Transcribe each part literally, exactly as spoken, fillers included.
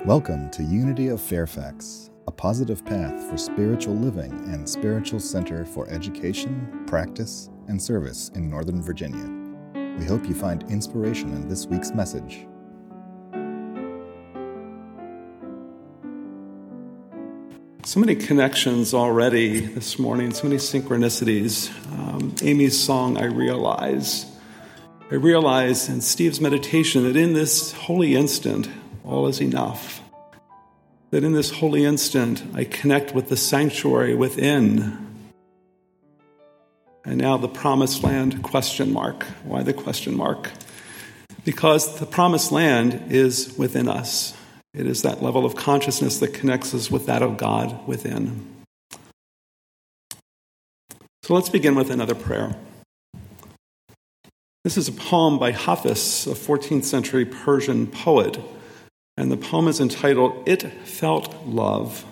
Welcome to Unity of Fairfax, a positive path for spiritual living and spiritual center for education, practice, and service in Northern Virginia. We hope you find inspiration in this week's message. So many connections already this morning, so many synchronicities. Um, Amy's song, I Realize. I realize in Steve's meditation that in this holy instant, all is enough. That in this holy instant, I connect with the sanctuary within. And now the promised land question mark. Why the question mark? Because the promised land is within us. It is that level of consciousness that connects us with that of God within. So let's begin with another prayer. This is a poem by Hafiz, a fourteenth century Persian poet. And the poem is entitled, It Felt Love.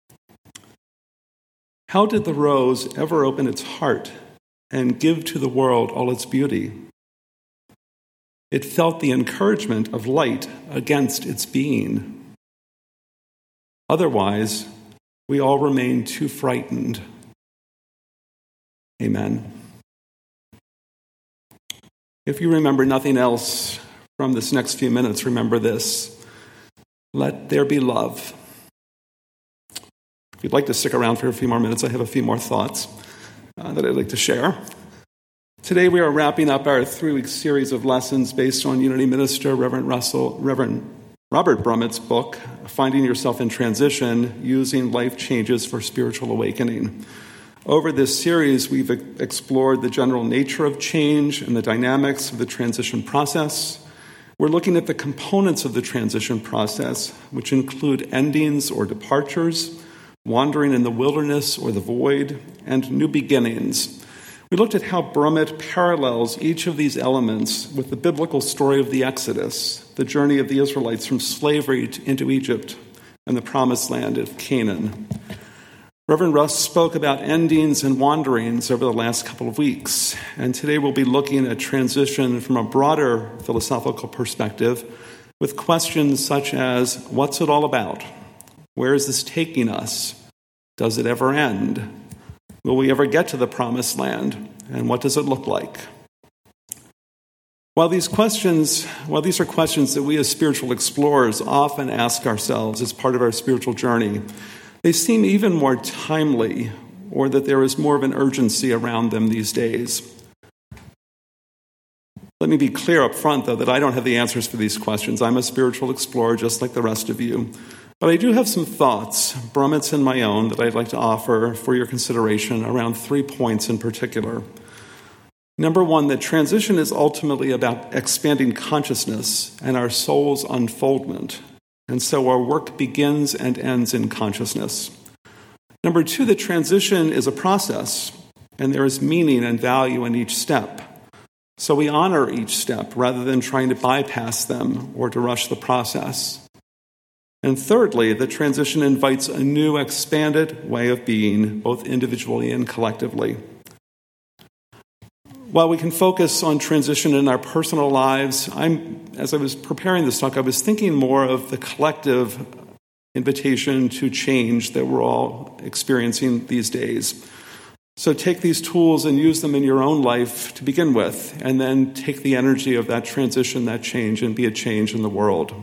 How did the rose ever open its heart and give to the world all its beauty? It felt the encouragement of light against its being. Otherwise, we all remain too frightened. Amen. If you remember nothing else from this next few minutes, remember this. Let there be love. If you'd like to stick around for a few more minutes, I have a few more thoughts uh, that I'd like to share. Today we are wrapping up our three-week series of lessons based on Unity Minister Reverend Russell, Reverend Robert Brummett's book, Finding Yourself in Transition, Using Life Changes for Spiritual Awakening. Over this series, we've explored the general nature of change and the dynamics of the transition process. We're looking at the components of the transition process, which include endings or departures, wandering in the wilderness or the void, and new beginnings. We looked at how Brummett parallels each of these elements with the biblical story of the Exodus, the journey of the Israelites from slavery to, into Egypt and the promised land of Canaan. Reverend Russ spoke about endings and wanderings over the last couple of weeks, and today we'll be looking at transition from a broader philosophical perspective with questions such as, what's it all about? Where is this taking us? Does it ever end? Will we ever get to the promised land? And what does it look like? While these questions, while these are questions that we as spiritual explorers often ask ourselves as part of our spiritual journey, they seem even more timely, or that there is more of an urgency around them these days. Let me be clear up front, though, that I don't have the answers for these questions. I'm a spiritual explorer just like the rest of you. But I do have some thoughts, Brummett's and my own, that I'd like to offer for your consideration around three points in particular. Number one, that transition is ultimately about expanding consciousness and our soul's unfoldment. And so our work begins and ends in consciousness. Number two, the transition is a process, and there is meaning and value in each step. So we honor each step rather than trying to bypass them or to rush the process. And thirdly, the transition invites a new, expanded way of being, both individually and collectively. While we can focus on transition in our personal lives, I'm, as I was preparing this talk, I was thinking more of the collective invitation to change that we're all experiencing these days. So take these tools and use them in your own life to begin with, and then take the energy of that transition, that change, and be a change in the world.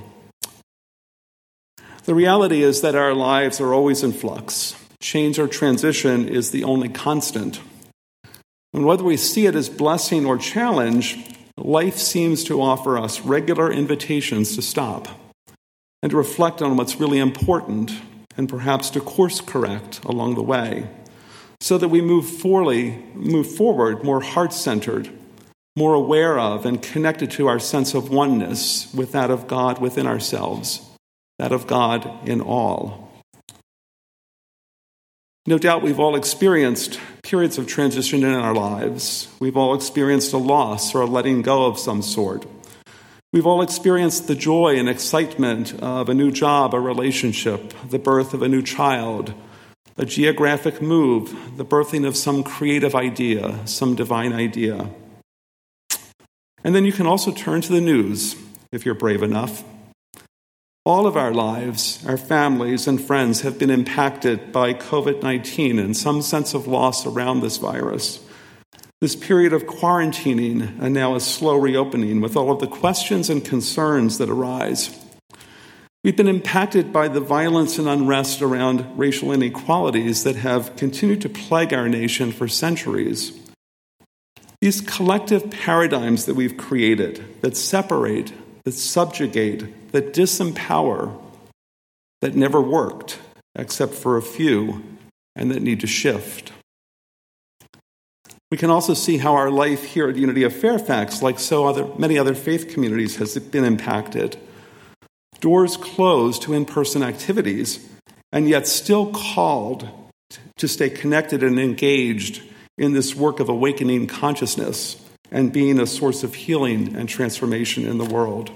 The reality is that our lives are always in flux. Change or transition is the only constant. And whether we see it as blessing or challenge, life seems to offer us regular invitations to stop and to reflect on what's really important and perhaps to course correct along the way so that we move, forly, move forward more heart-centered, more aware of and connected to our sense of oneness with that of God within ourselves, that of God in all. No doubt we've all experienced periods of transition in our lives. We've all experienced a loss or a letting go of some sort. We've all experienced the joy and excitement of a new job, a relationship, the birth of a new child, a geographic move, the birthing of some creative idea, some divine idea. And then you can also turn to the news, if you're brave enough. All of our lives, our families and friends have been impacted by covid nineteen and some sense of loss around this virus. This period of quarantining and now a slow reopening with all of the questions and concerns that arise. We've been impacted by the violence and unrest around racial inequalities that have continued to plague our nation for centuries. These collective paradigms that we've created that separate, that subjugate, that disempower, that never worked except for a few, and that need to shift. We can also see how our life here at Unity of Fairfax, like so other, many other faith communities, has been impacted. Doors closed to in-person activities, and yet still called to stay connected and engaged in this work of awakening consciousness and being a source of healing and transformation in the world.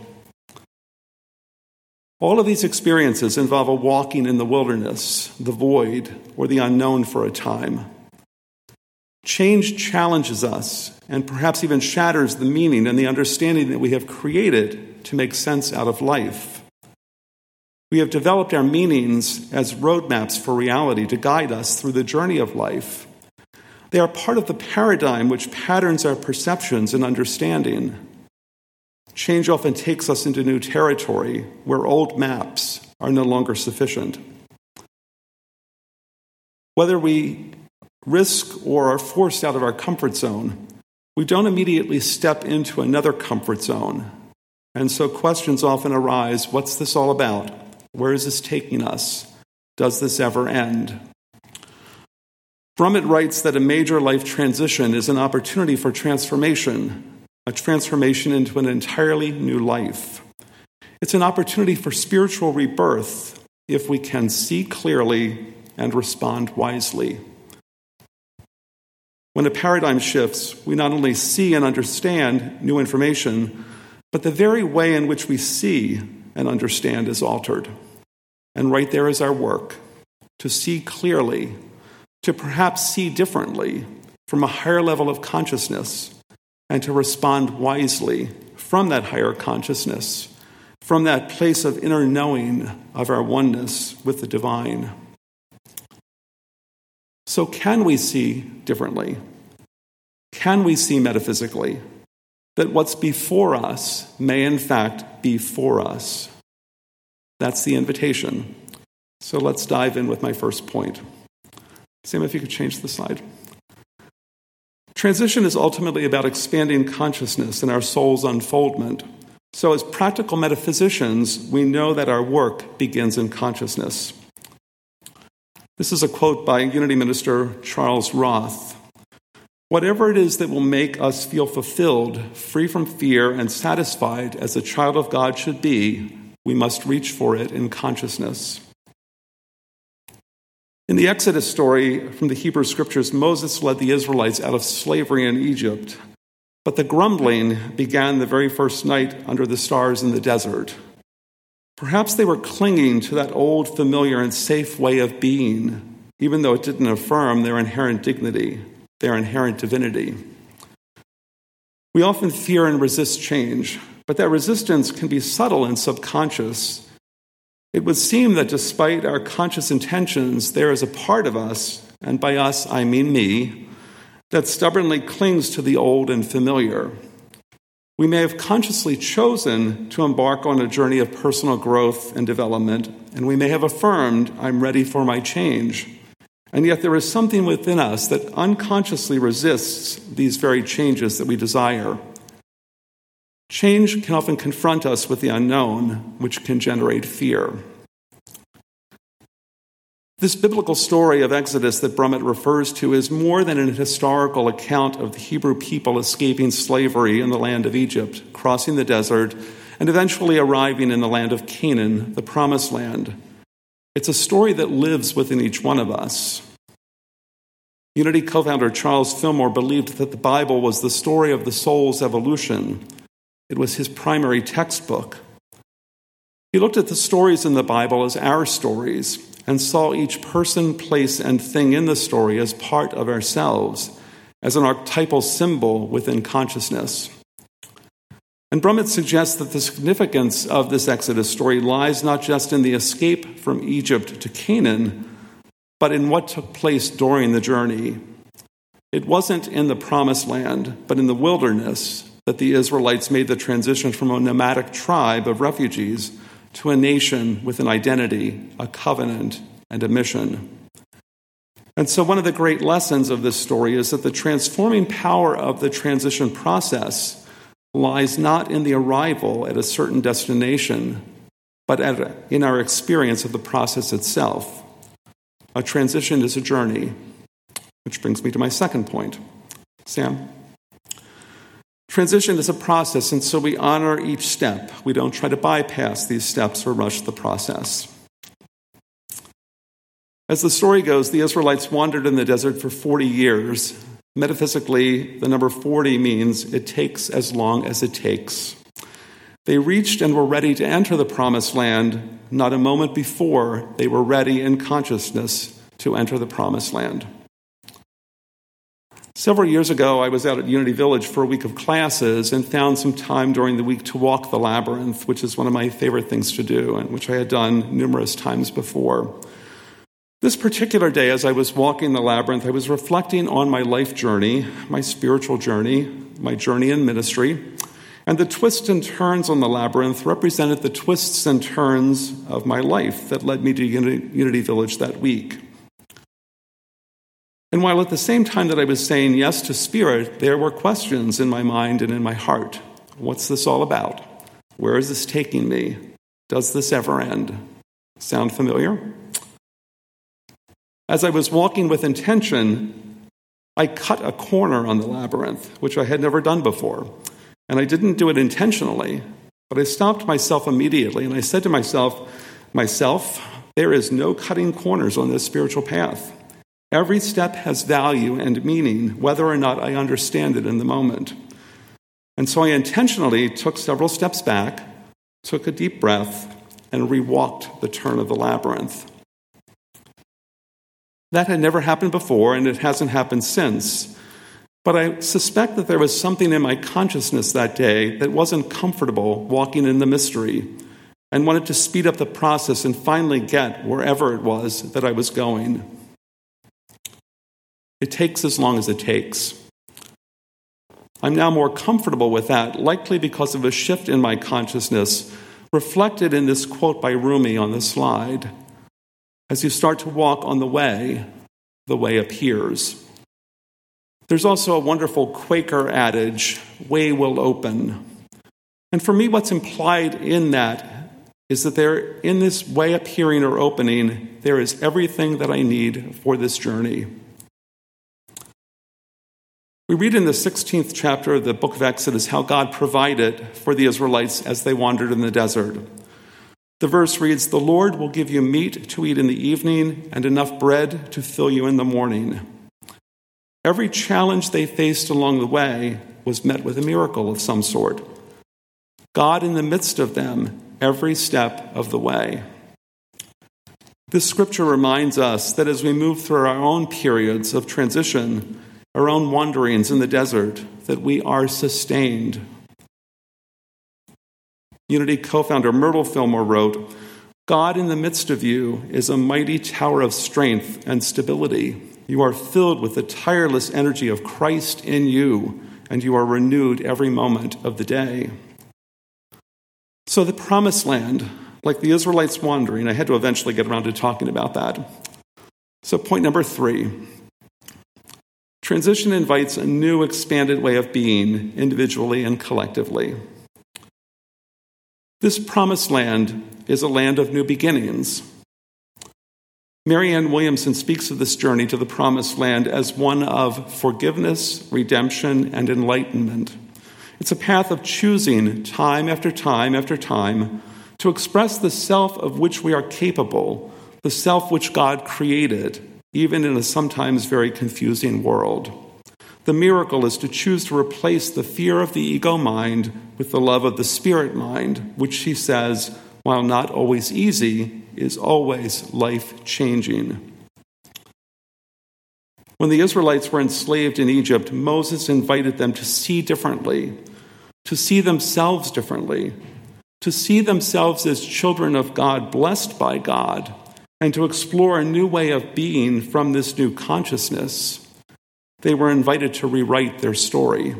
All of these experiences involve a walking in the wilderness, the void, or the unknown for a time. Change challenges us and perhaps even shatters the meaning and the understanding that we have created to make sense out of life. We have developed our meanings as roadmaps for reality to guide us through the journey of life. They are part of the paradigm which patterns our perceptions and understanding. Change often takes us into new territory where old maps are no longer sufficient. Whether we risk or are forced out of our comfort zone, we don't immediately step into another comfort zone. And so questions often arise, what's this all about? Where is this taking us? Does this ever end? Brummett writes that a major life transition is an opportunity for transformation, a transformation into an entirely new life. It's an opportunity for spiritual rebirth if we can see clearly and respond wisely. When a paradigm shifts, we not only see and understand new information, but the very way in which we see and understand is altered. And right there is our work, to see clearly, to perhaps see differently from a higher level of consciousness, and to respond wisely from that higher consciousness, from that place of inner knowing of our oneness with the divine. So can we see differently? Can we see metaphysically that what's before us may in fact be for us? That's the invitation. So let's dive in with my first point. Sam, if you could change the slide. Transition is ultimately about expanding consciousness and our soul's unfoldment. So as practical metaphysicians, we know that our work begins in consciousness. This is a quote by Unity Minister Charles Roth. Whatever it is that will make us feel fulfilled, free from fear, and satisfied as a child of God should be, we must reach for it in consciousness. In the Exodus story from the Hebrew Scriptures, Moses led the Israelites out of slavery in Egypt, but the grumbling began the very first night under the stars in the desert. Perhaps they were clinging to that old, familiar, and safe way of being, even though it didn't affirm their inherent dignity, their inherent divinity. We often fear and resist change, but that resistance can be subtle and subconscious. It would seem that despite our conscious intentions, there is a part of us, and by us I mean me, that stubbornly clings to the old and familiar. We may have consciously chosen to embark on a journey of personal growth and development, and we may have affirmed, I'm ready for my change. And yet there is something within us that unconsciously resists these very changes that we desire. Change can often confront us with the unknown, which can generate fear. This biblical story of Exodus that Brummett refers to is more than an historical account of the Hebrew people escaping slavery in the land of Egypt, crossing the desert, and eventually arriving in the land of Canaan, the promised land. It's a story that lives within each one of us. Unity co-founder Charles Fillmore believed that the Bible was the story of the soul's evolution. It was his primary textbook. He looked at the stories in the Bible as our stories and saw each person, place, and thing in the story as part of ourselves, as an archetypal symbol within consciousness. And Brummett suggests that the significance of this Exodus story lies not just in the escape from Egypt to Canaan, but in what took place during the journey. It wasn't in the promised land, but in the wilderness that the Israelites made the transition from a nomadic tribe of refugees to a nation with an identity, a covenant, and a mission. And so one of the great lessons of this story is that the transforming power of the transition process lies not in the arrival at a certain destination, but at, in our experience of the process itself. A transition is a journey, which brings me to my second point. Sam? Transition is a process, and so we honor each step. We don't try to bypass these steps or rush the process. As the story goes, the Israelites wandered in the desert for forty years. Metaphysically, the number forty means it takes as long as it takes. They reached and were ready to enter the promised land not a moment before they were ready in consciousness to enter the promised land. Several years ago, I was out at Unity Village for a week of classes and found some time during the week to walk the labyrinth, which is one of my favorite things to do and which I had done numerous times before. This particular day, as I was walking the labyrinth, I was reflecting on my life journey, my spiritual journey, my journey in ministry, and the twists and turns on the labyrinth represented the twists and turns of my life that led me to Unity Village that week. And while at the same time that I was saying yes to Spirit, there were questions in my mind and in my heart. What's this all about? Where is this taking me? Does this ever end? Sound familiar? As I was walking with intention, I cut a corner on the labyrinth, which I had never done before. And I didn't do it intentionally, but I stopped myself immediately and I said to myself, myself, there is no cutting corners on this spiritual path. Every step has value and meaning, whether or not I understand it in the moment. And so I intentionally took several steps back, took a deep breath, and rewalked the turn of the labyrinth. That had never happened before, and it hasn't happened since. But I suspect that there was something in my consciousness that day that wasn't comfortable walking in the mystery and wanted to speed up the process and finally get wherever it was that I was going. It takes as long as it takes. I'm now more comfortable with that, likely because of a shift in my consciousness reflected in this quote by Rumi on the slide. As you start to walk on the way, the way appears. There's also a wonderful Quaker adage, way will open. And for me, what's implied in that is that there, in this way appearing or opening, there is everything that I need for this journey. We read in the sixteenth chapter of the book of Exodus how God provided for the Israelites as they wandered in the desert. The verse reads, "The Lord will give you meat to eat in the evening and enough bread to fill you in the morning." Every challenge they faced along the way was met with a miracle of some sort. God in the midst of them, every step of the way. This scripture reminds us that as we move through our own periods of transition, our own wanderings in the desert, that we are sustained. Unity co-founder Myrtle Fillmore wrote, "God in the midst of you is a mighty tower of strength and stability. You are filled with the tireless energy of Christ in you, and you are renewed every moment of the day." So the promised land, like the Israelites wandering, I had to eventually get around to talking about that. So point number three, transition invites a new expanded way of being, individually and collectively. This promised land is a land of new beginnings. Marianne Williamson speaks of this journey to the promised land as one of forgiveness, redemption, and enlightenment. It's a path of choosing time after time after time to express the self of which we are capable, the self which God created, even in a sometimes very confusing world. The miracle is to choose to replace the fear of the ego mind with the love of the spirit mind, which, she says, while not always easy, is always life-changing. When the Israelites were enslaved in Egypt, Moses invited them to see differently, to see themselves differently, to see themselves as children of God, blessed by God, and to explore a new way of being from this new consciousness. They were invited to rewrite their story.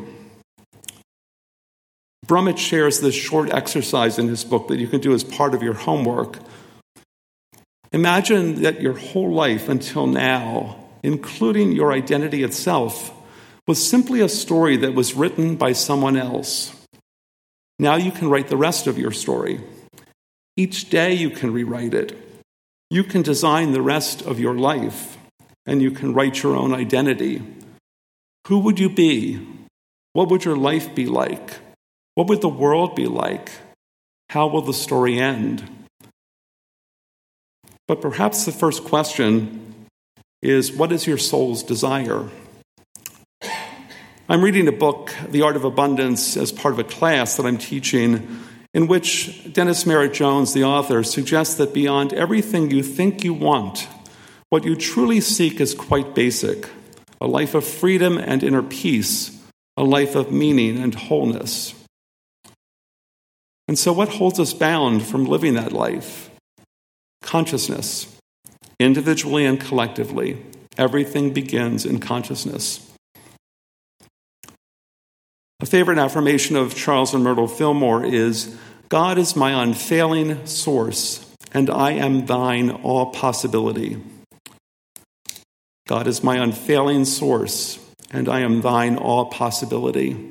Brummett shares this short exercise in his book that you can do as part of your homework. Imagine that your whole life until now, including your identity itself, was simply a story that was written by someone else. Now you can write the rest of your story. Each day you can rewrite it. You can design the rest of your life, and you can write your own identity. Who would you be? What would your life be like? What would the world be like? How will the story end? But perhaps the first question is, what is your soul's desire? I'm reading a book, The Art of Abundance, as part of a class that I'm teaching, in which Dennis Merritt Jones, the author, suggests that beyond everything you think you want, what you truly seek is quite basic: a life of freedom and inner peace, a life of meaning and wholeness. And so what holds us bound from living that life? Consciousness. Individually and collectively, everything begins in consciousness. A favorite affirmation of Charles and Myrtle Fillmore is, "God is my unfailing source, and I am thine all possibility." God is my unfailing source, and I am thine all possibility.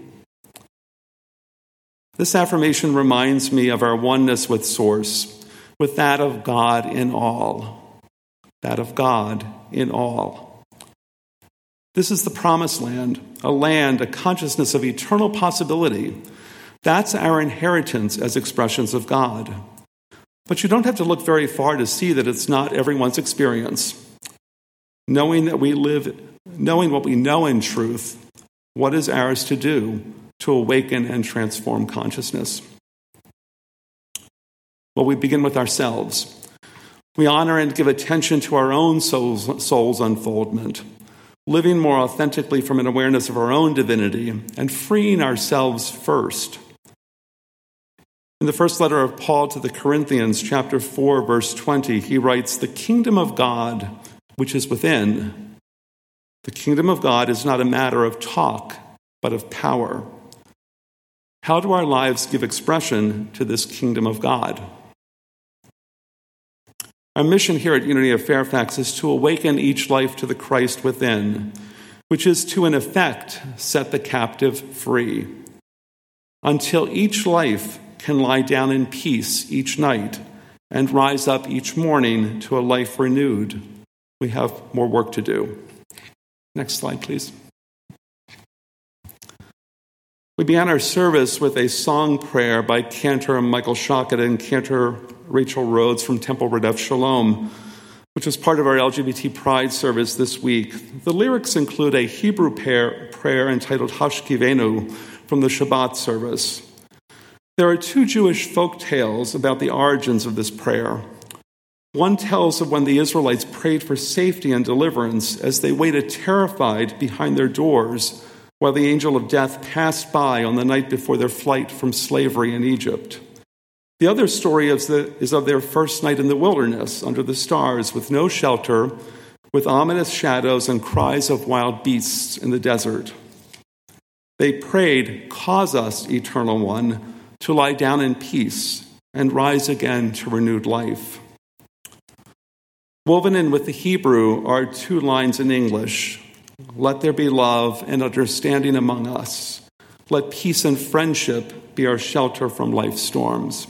This affirmation reminds me of our oneness with Source, with that of God in all. That of God in all. This is the promised land, a land, a consciousness of eternal possibility. That's our inheritance as expressions of God. But you don't have to look very far to see that it's not everyone's experience. Knowing that we live, knowing what we know in truth, what is ours to do to awaken and transform consciousness? Well, we begin with ourselves. We honor and give attention to our own soul's, soul's unfoldment, living more authentically from an awareness of our own divinity and freeing ourselves first. In the first letter of Paul to the Corinthians, chapter four, verse twenty, he writes, "The kingdom of God, which is within, the kingdom of God is not a matter of talk, but of power." How do our lives give expression to this kingdom of God? Our mission here at Unity of Fairfax is to awaken each life to the Christ within, which is to, in effect, set the captive free, until each life can lie down in peace each night and rise up each morning to a life renewed. We have more work to do. Next slide, please. We began our service with a song prayer by Cantor Michael Shockett and Cantor Rachel Rhodes from Temple Rodef Shalom, which was part of our L G B T Pride service this week. The lyrics include a Hebrew prayer, prayer entitled Hashkivenu from the Shabbat service. There are two Jewish folk tales about the origins of this prayer. One tells of when the Israelites prayed for safety and deliverance as they waited terrified behind their doors while the angel of death passed by on the night before their flight from slavery in Egypt. The other story is, the, is of their first night in the wilderness under the stars with no shelter, with ominous shadows and cries of wild beasts in the desert. They prayed, "Cause us, Eternal One, to lie down in peace and rise again to renewed life." Woven in with the Hebrew are two lines in English: "Let there be love and understanding among us. Let peace and friendship be our shelter from life's storms."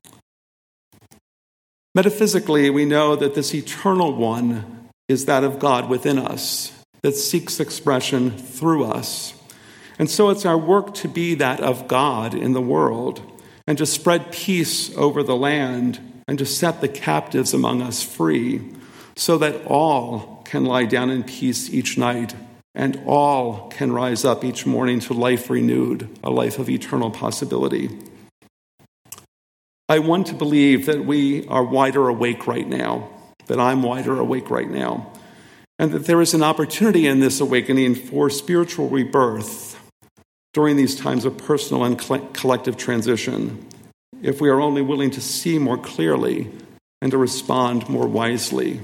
Metaphysically, we know that this eternal one is that of God within us, that seeks expression through us. And so it's our work to be that of God in the world, and to spread peace over the land, and to set the captives among us free, so that all can lie down in peace each night, and all can rise up each morning to life renewed, a life of eternal possibility. I want to believe that we are wider awake right now, that I'm wider awake right now, and that there is an opportunity in this awakening for spiritual rebirth, during these times of personal and collective transition, if we are only willing to see more clearly and to respond more wisely.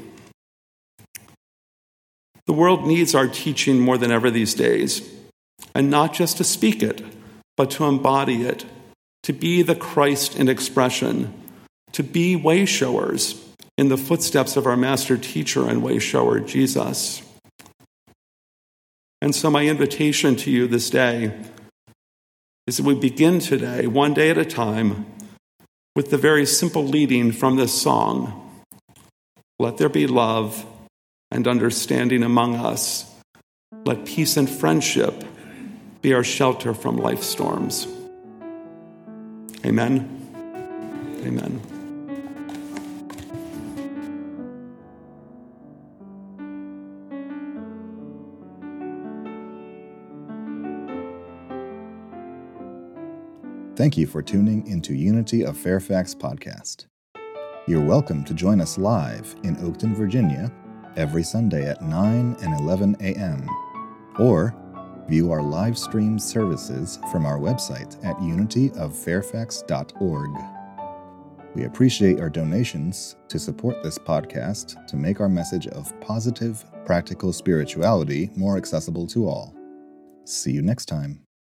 The world needs our teaching more than ever these days, and not just to speak it, but to embody it, to be the Christ in expression, to be way-showers in the footsteps of our master teacher and way-shower, Jesus. And so my invitation to you this day is that we begin today, one day at a time, with the very simple leading from this song. Let there be love and understanding among us. Let peace and friendship be our shelter from life's storms. Amen. Amen. Thank you for tuning into Unity of Fairfax podcast. You're welcome to join us live in Oakton, Virginia, every Sunday at nine and eleven a.m., or view our live stream services from our website at unity of fairfax dot org. We appreciate our donations to support this podcast to make our message of positive, practical spirituality more accessible to all. See you next time.